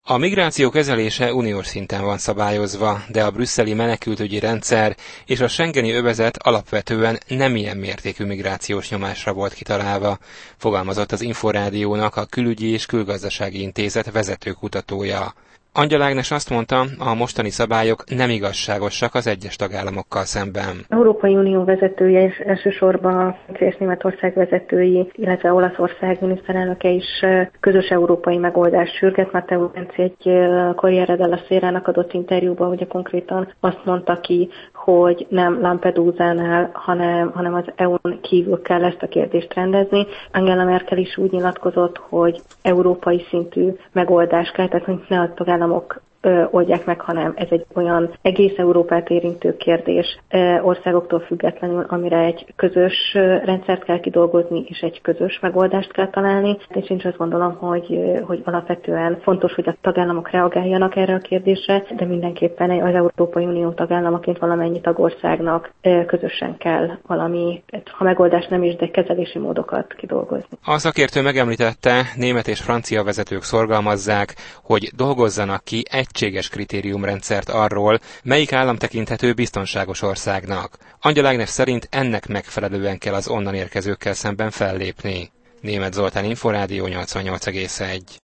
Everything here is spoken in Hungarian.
A migráció kezelése uniós szinten van szabályozva, de a brüsszeli menekültügyi rendszer és a schengeni övezet alapvetően nem ilyen mértékű migrációs nyomásra volt kitalálva, fogalmazott az Inforádiónak a Külügyi és Külgazdasági Intézet vezető kutatója. Angyal Ágnes azt mondta, a mostani szabályok nem igazságosak az egyes tagállamokkal szemben. Európai Unió vezetője és elsősorban és Németország vezetői, illetve Olaszország miniszterelnöke is közös európai megoldást sürget. Matteo Renzi egy Corriere della Sera-nak adott interjúban ugye konkrétan azt mondta ki, hogy nem Lampedusánál, hanem az EU-n kívül kell ezt a kérdést rendezni. Angela Merkel is úgy nyilatkozott, hogy európai szintű megoldás kell, tehát hogy ne a tagállamok oldják meg, hanem ez egy olyan egész Európát érintő kérdés országoktól függetlenül, amire egy közös rendszert kell kidolgozni, és egy közös megoldást kell találni. És én azt gondolom, hogy alapvetően fontos, hogy a tagállamok reagáljanak erre a kérdésre, de mindenképpen az Európai Unió tagállamaként valamennyi tagországnak közösen kell valami, ha megoldás nem is, de kezelési módokat kidolgozni. A szakértő megemlítette, német és francia vezetők szorgalmazzák, hogy dolgozzanak ki egységes kritériumrendszert arról, melyik állam tekinthető biztonságos országnak. Angyal Ágnes szerint ennek megfelelően kell az onnan érkezőkkel szemben fellépni. Németh Zoltán, Inforádió 88,1.